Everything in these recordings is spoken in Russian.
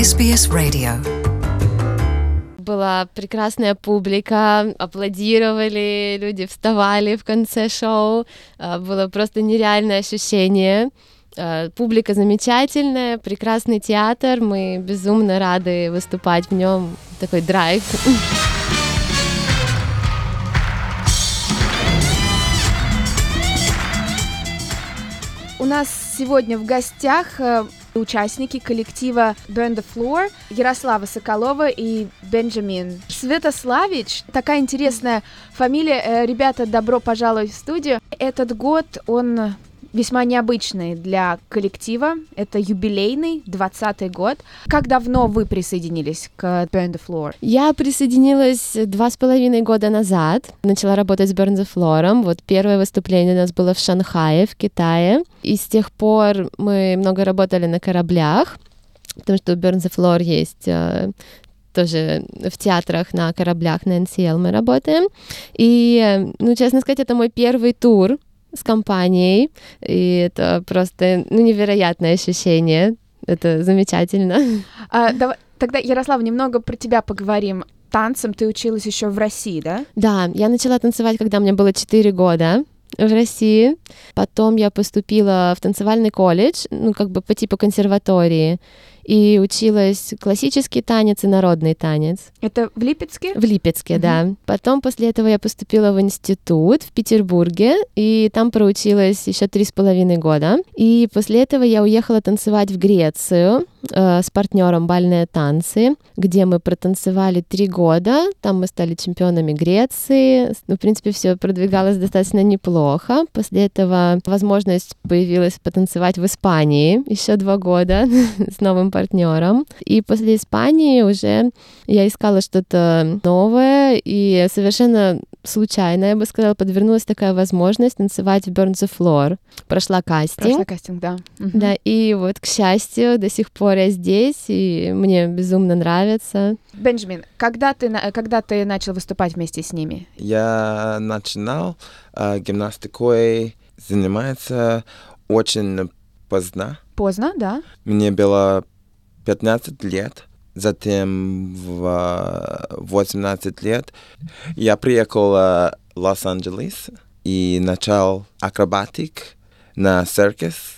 SBS Radio. Была прекрасная публика, аплодировали, люди вставали в конце шоу. Было просто нереальное ощущение. Публика замечательная, прекрасный театр. Мы безумно рады выступать в нем. Такой драйв. У нас сегодня в гостях участники коллектива Burn the Floor Ярослава Соколова и Бенджамин Святославич. Такая интересная фамилия. Ребята, добро пожаловать в студию. Этот год, он весьма необычный для коллектива. Это юбилейный, 20-й год. Как давно вы присоединились к Burn the Floor? Я присоединилась 2,5 года назад. Начала работать с Burn the Floor. Вот первое выступление у нас было в Шанхае, в Китае. И с тех пор мы много работали на кораблях, потому что у Burn the Floor есть тоже в театрах, на кораблях, на NCL мы работаем. И, честно сказать, это мой первый тур с компанией, и это просто невероятное ощущение. Это замечательно. Тогда, Ярослав, немного про тебя поговорим. Танцам ты училась еще в России, да? Да, я начала танцевать, когда мне было 4 года в России. Потом я поступила в танцевальный колледж, по типу консерватории, и училась классический танец и народный танец. Это в Липецке? В Липецке, да. Потом после этого я поступила в институт в Петербурге, и там проучилась еще 3,5 года. И после этого я уехала танцевать в Грецию с партнером «Бальные танцы», где мы протанцевали 3 года. Там мы стали чемпионами Греции. В принципе, все продвигалось достаточно неплохо. После этого возможность появилась потанцевать в Испании еще 2 года с новым партнером. И после Испании уже я искала что-то новое, и совершенно случайно, я бы сказала, подвернулась такая возможность танцевать в Burn the Floor. Прошла кастинг. Да. Да, и вот, к счастью, до сих пор я здесь, и мне безумно нравится. Бенджамин, когда ты начал выступать вместе с ними? Я начинал гимнастикой заниматься очень поздно. Поздно, да. Мне было 15 лет. Затем в 18 лет я приехал в Лос-Анджелес и начал акробатик на циркус.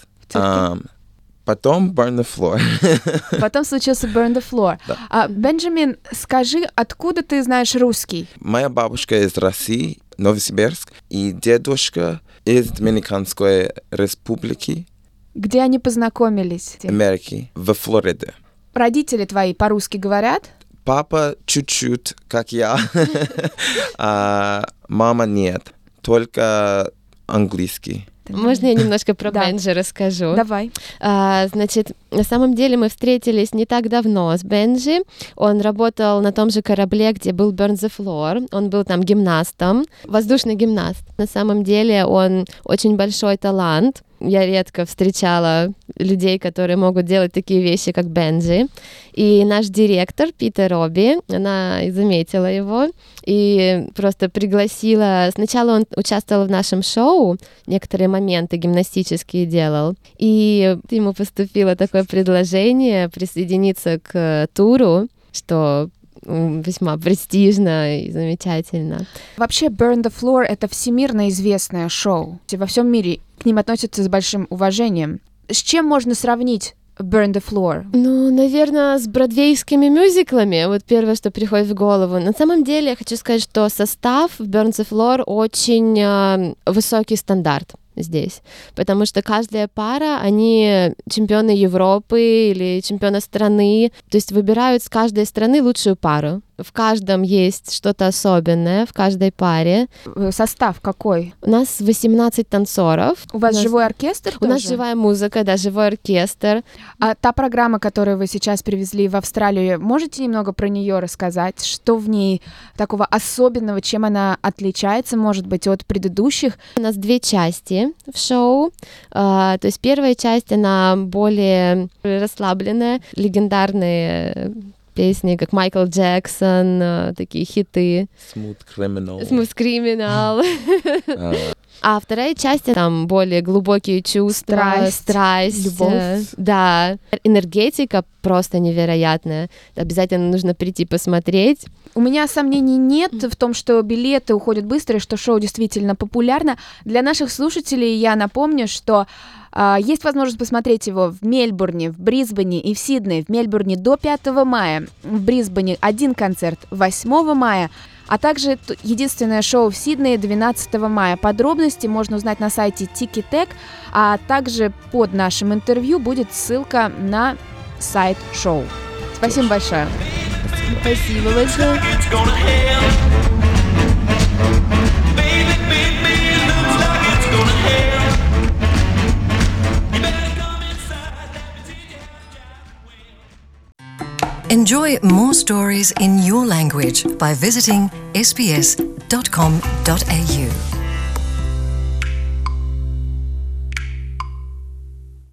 Потом Burn the Floor. Потом случился Burn the Floor. Да. Бенджамин, скажи, откуда ты знаешь русский? Моя бабушка из России, Новосибирск, и дедушка из Доминиканской республики. Где они познакомились? Америки, во Флориде. Родители твои по-русски говорят? Папа чуть-чуть, как я, мама нет, только английский. Можно я немножко про Бенджи расскажу? Давай. Значит, на самом деле мы встретились не так давно с Бенджи. Он работал на том же корабле, где был Burn the Floor. Он был там гимнастом, воздушный гимнаст. На самом деле он очень большой талант. Я редко встречала людей, которые могут делать такие вещи, как Бенджи. И наш директор Питер Робби, она заметила его и просто пригласила. Сначала он участвовал в нашем шоу, некоторые моменты гимнастические делал. И ему поступило такое предложение присоединиться к туру, что весьма престижно и замечательно. Вообще, Burn the Floor — это всемирно известное шоу. Во всем мире к ним относятся с большим уважением. С чем можно сравнить Burn the Floor? Наверное, с бродвейскими мюзиклами. Вот первое, что приходит в голову. На самом деле, я хочу сказать, что состав в Burn the Floor очень высокий стандарт здесь, потому что каждая пара, они чемпионы Европы или чемпионы страны, то есть выбирают с каждой страны лучшую пару. В каждом есть что-то особенное, в каждой паре. Состав какой? У нас 18 танцоров. У вас живой оркестр тоже? У нас живая музыка, да, живой оркестр. А та программа, которую вы сейчас привезли в Австралию, можете немного про нее рассказать? Что в ней такого особенного, чем она отличается, может быть, от предыдущих? У нас 2 части в шоу. То есть первая часть, она более расслабленная, легендарные песни, как Майкл Джексон, такие хиты. Smooth Criminal. Smooth Criminal. А вторая часть там более глубокие чувства, страсть, любовь. Да, энергетика просто невероятная. Обязательно нужно прийти посмотреть. У меня сомнений нет в том, что билеты уходят быстро и что шоу действительно популярно. Для наших слушателей я напомню, что есть возможность посмотреть его в Мельбурне, в Брисбене и в Сиднее. В Мельбурне до 5 мая, в Брисбене один концерт 8 мая, а также единственное шоу в Сиднее 12 мая. Подробности можно узнать на сайте Ticketek, а также под нашим интервью будет ссылка на сайт шоу. Спасибо большое. Спасибо большое. Enjoy more stories in your language by visiting sbs.com.au.